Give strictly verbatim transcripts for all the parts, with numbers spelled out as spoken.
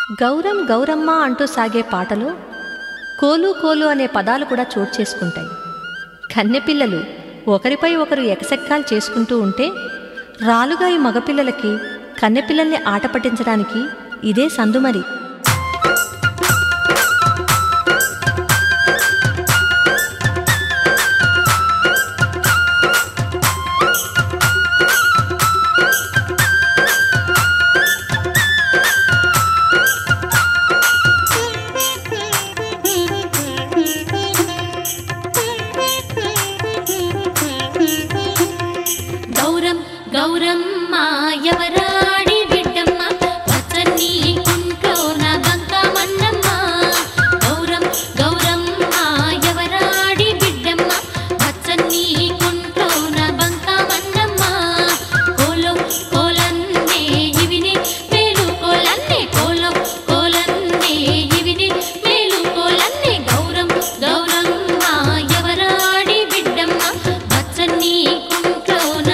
గౌరం గౌరమ్మ అంటూ సాగే పాటలో కోలు కోలు అనే పదాలు కూడా చోటు చేసుకుంటాయి. కన్నెపిల్లలు ఒకరిపై ఒకరు ఎకసెక్కాలు చేసుకుంటూ ఉంటే రాలుగాయి మగపిల్లలకి కన్నెపిల్లల్ని ఆట పట్టించడానికి ఇదే సందుమరి. గౌరమ్మ ఎవరాడి బిడ్డమ్మ పచ్చని కుంట్లోన బంకమన్నమ్మ. గౌరం గౌరమ్మ ఎవరాడి బిడ్డమ్మ పచ్చని కుంట్లోన బంకమన్నమ్మ. కోలో కోలన్నే ఇవిని మేలు కోలన్నే కోలో కోలన్నే ఇవిని మేలు కోలన్నే. గౌరం గౌరమ్మ ఎవరాడి బిడ్డమ్మ పచ్చని కుంట్లోన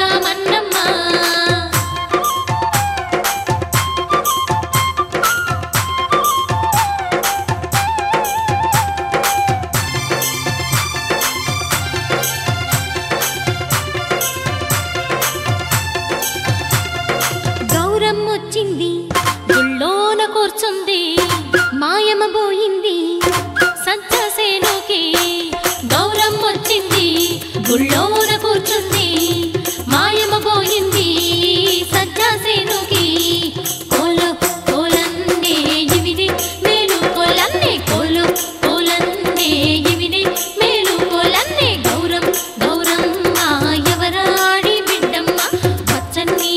వచ్చింది గుళ్ళోన కూర్చుంది మాయమ పోయింది సంచసేనుకి. గౌరమ్మ వచ్చింది గుళ్ళోన కూర్చుంది మాయమ పోయింది సంచసేనుకి. కోలో కోలన్నే ఇవిని మేలు కోలన్నే కోలో కోలన్నే ఇవిని మేలు కోలన్నే. గౌరం గౌరమ్మ ఎవరాడి బిడ్డమ్మ పచ్చని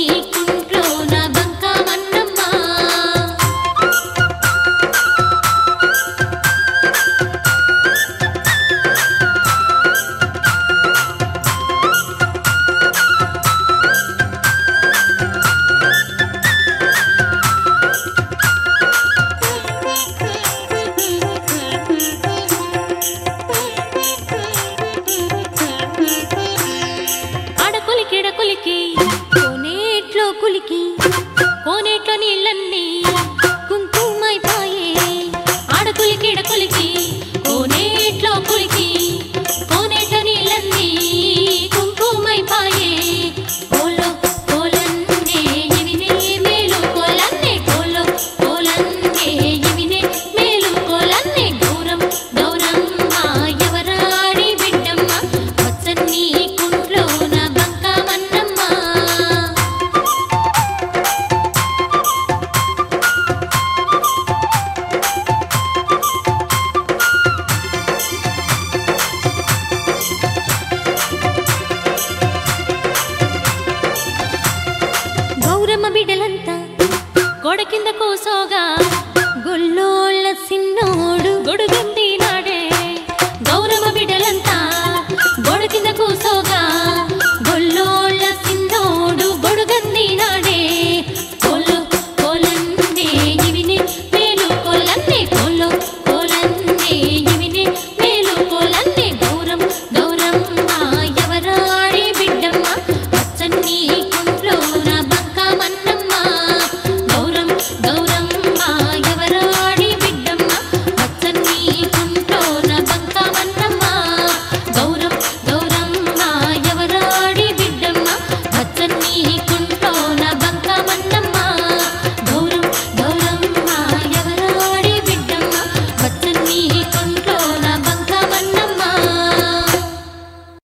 కులికి కోనేట్లో కులికి కోనేట్లో నీళ్ళన్నీ కుంకుమైపాయే. ఆడకులికి కులికి కోనేట్లో కులికి కోనేట్లో నీళ్ళన్నీ కుంకుమైపాయే. కోలో కోలన్నే ఇవినే మేలు కోలన్నే కోలో కోలన్నే ఇవినే మేలు కోలన్నే. గౌరం గౌరమ్మ ఎవరాడి బిడ్డమ్మ పచ్చని కుంట్లోన బిడ్డలంతా గోడ కింద కూసోగా గుళ్ళో